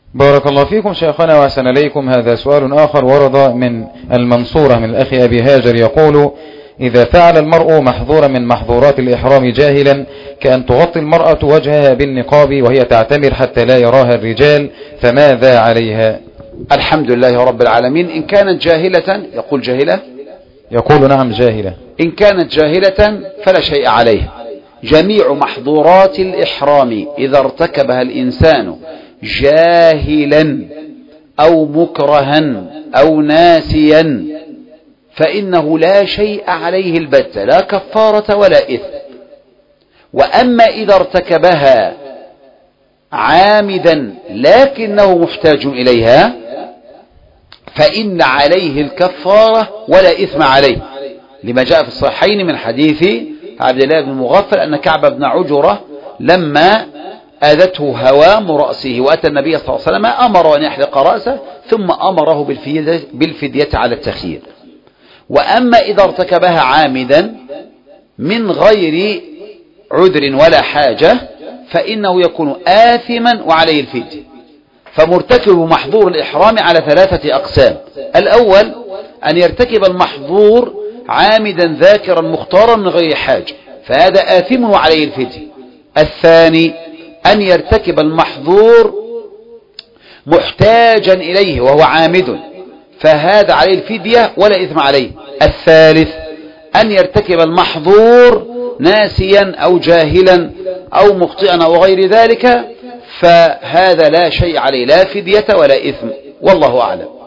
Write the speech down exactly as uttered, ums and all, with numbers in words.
بارك الله فيكم شيخنا وأحسن إليكم. هذا سؤال آخر ورد من المنصورة من الأخ أبي هاجر يقول: إذا فعل المرء محظورا من محظورات الإحرام جاهلا كأن تغطي المرأة وجهها بالنقاب وهي تعتمر حتى لا يراها الرجال، فماذا عليها؟ الحمد لله رب العالمين. إن كانت جاهلة، يقول جاهلة، يقول نعم جاهلة، إن كانت جاهلة فلا شيء عليه. جميع محظورات الإحرام إذا ارتكبها الإنسان جاهلا أو مكرها أو ناسيا فإنه لا شيء عليه البتة، لا كفارة ولا إثم. وأما إذا ارتكبها عامدا لكنه محتاج إليها فإن عليه الكفارة ولا إثم عليه، لما جاء في الصحيحين من حديث عبد الله بن مغفل أن كعب بن عجرة لما آذته هوام رأسه وأتى النبي صلى الله عليه وسلم أمر أن يحلق رأسه ثم أمره بالفدية, بالفدية على التخيير. وأما إذا ارتكبها عامدا من غير عذر ولا حاجة فإنه يكون آثما وعليه الفدية. فمرتكب محظور الإحرام على ثلاثة أقسام: الأول أن يرتكب المحظور عامدا ذاكرا مختارا من غير حاجة فهذا آثم وعليه الفدية. الثاني أن يرتكب المحظور محتاجا إليه وهو عامد فهذا عليه الفدية ولا إثم عليه. الثالث أن يرتكب المحظور ناسيا أو جاهلا أو مخطئا أو غير ذلك فهذا لا شيء عليه، لا فدية ولا إثم، والله أعلم.